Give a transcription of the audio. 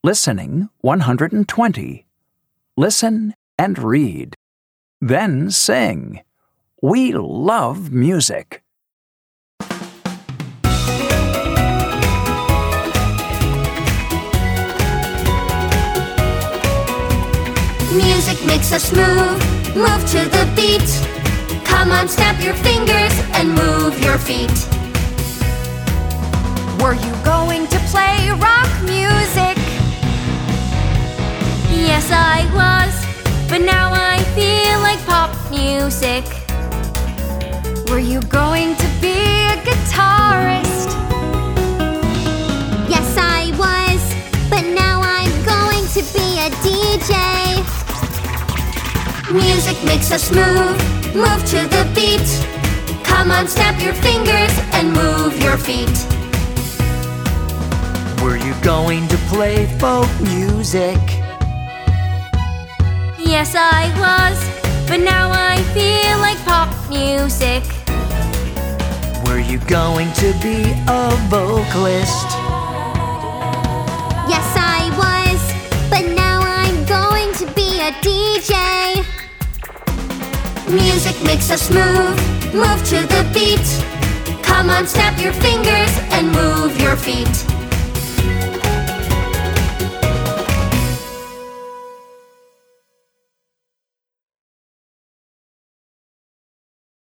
Listening 120. Listen and read. Then sing. We love music. Music makes us move to the beat. Come on, snap your fingers and move your feet. Were you going to play rock music? Yes, I was, but now I feel like pop music. Were you going to be a guitarist? Yes, I was, but now I'm going to be a DJ. Music makes us move to the beat. Come on, snap your fingers and move your feet. Were you going to play folk music? Yes, I was, but now I feel like pop music. Were you going to be a vocalist? Yes, I was, but now I'm going to be a DJ. Music makes us move to the beat. Come on, snap your fingers and move your feet.